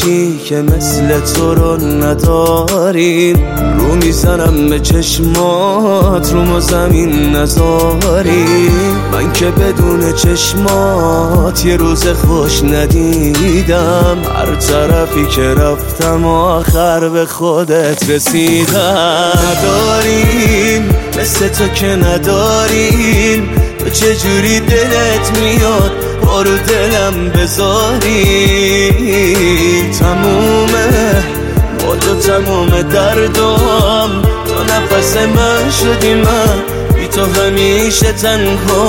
باشی که مثل تو رو نداریم. رو میزنم به چشمات رو ما زمین نذاری. من که بدون چشمات یه روز خوش ندیدم. هر طرفی که رفتم آخر به خودت رسیدم. نداریم مثل تو که نداریم. تو چجوری دلت میاد بارو دلم بذاری. تمومه با تو تموم دردم. تو نفس من شدی من بی تو همیشه تنها.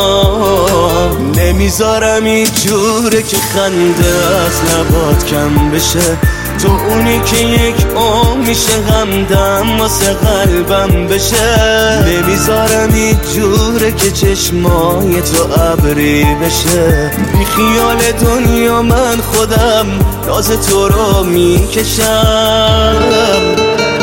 نمیذارم این جوره که خنده از لبات کم بشه. تو اونی که یک میشه غمدم واسه قلبم بشه. نمیذارم این جوره که چشمای تو ابری بشه. بی خیال دنیا من خودم راز تو رو میکشم.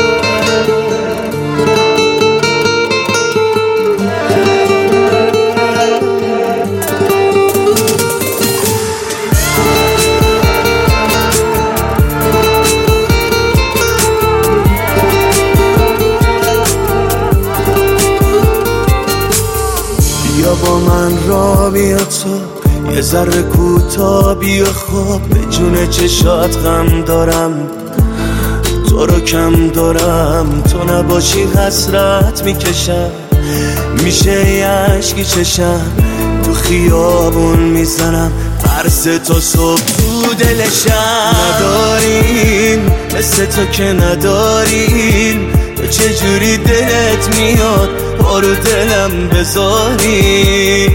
بیا با من را بیا تو یه ذره کوتاه بیا. خوب به جون چشات غم دارم. تو رو کم دارم. تو نباشی حسرت میکشم. میشه یه عشقی چشم تو خیابون میزنم. ترس تو صبح تو دلشم. نداریم مثل تو که نداریم. تو چجوری دلت میاد بارو دلم بذاری.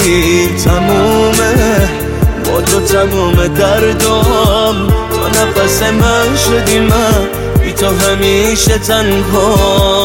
تمومه با تو تموم دردم. تو نفس من شدی من بی تو همیشه تنها.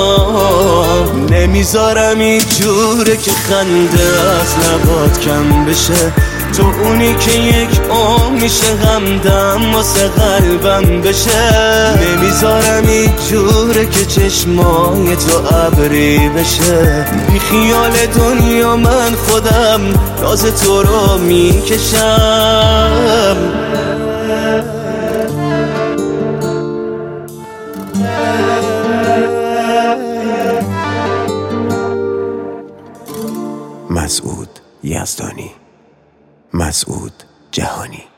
نمیذارم این جوره که خنده از لبات کم بشه. تو اونی که یک میشه غمدم واسه قلبم بشه. نمیذارم این جوره که چشمای تو ابری بشه. بی خیال دنیا من خودم راز تو رو میکشم. مسعود یزدانی، مسعود جهانی.